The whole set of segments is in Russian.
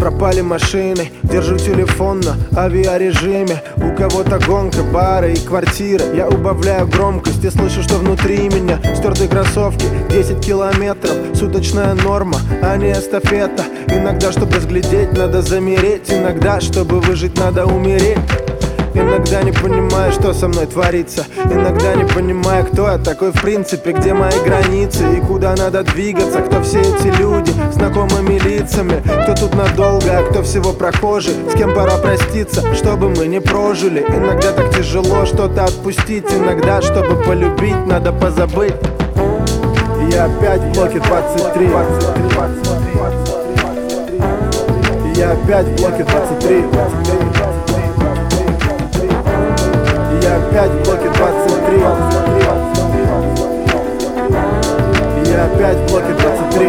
пропали машины, держу телефон на авиарежиме. У кого-то гонка, бары и квартиры. Я убавляю громкость и слышу, что внутри меня стертые кроссовки, 10 километров, суточная норма, а не эстафета. Иногда, чтобы разглядеть, надо замереть. Иногда, чтобы выжить, надо умереть. Иногда не понимаю, что со мной творится. Иногда не понимаю, кто я такой в принципе. Где мои границы и куда надо двигаться. Кто все эти люди, знакомыми лицами. Кто тут надолго, а кто всего прохожий. С кем пора проститься, чтобы мы не прожили. Иногда так тяжело что-то отпустить. Иногда, чтобы полюбить, надо позабыть. Я опять в блоке 23. Я опять в блоке 23. Я опять в блоке 23. Я опять в блоке 23.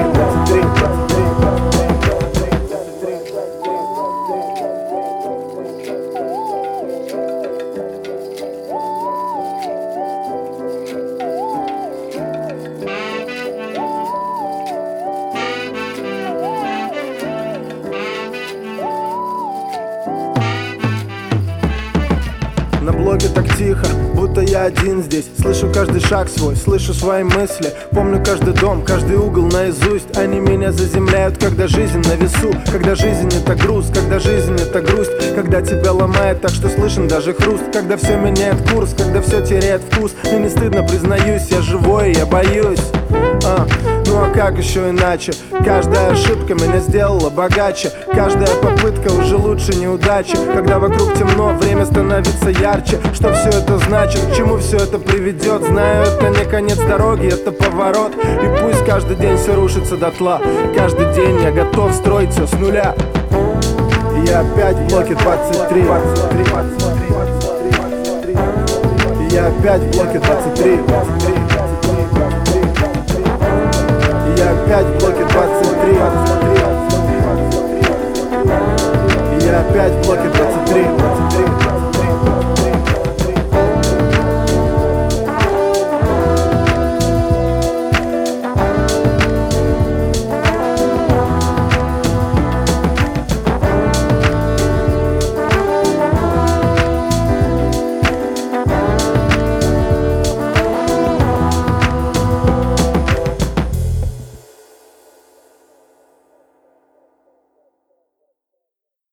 На блоке так тихо, будто я один здесь. Слышу каждый шаг свой, слышу свои мысли. Помню каждый дом, каждый угол наизусть. Они меня заземляют, когда жизнь на весу. Когда жизнь это груз, когда жизнь это грусть. Когда тебя ломает так, что слышен даже хруст. Когда все меняет курс, когда все теряет вкус. Мне не стыдно, признаюсь, я живой, я боюсь. Ну а как еще иначе? Каждая ошибка меня сделала богаче. Каждая попытка уже лучше неудачи. Когда вокруг темно, время становится ярче. Что все это значит? К чему все это приведет? Знаю, это не конец дороги, это поворот. И пусть каждый день все рушится дотла. Каждый день я готов строить все с нуля. Я опять в блоке 23. Я опять в блоке 23. Я опять в блоке 23. Я опять в блоке 23.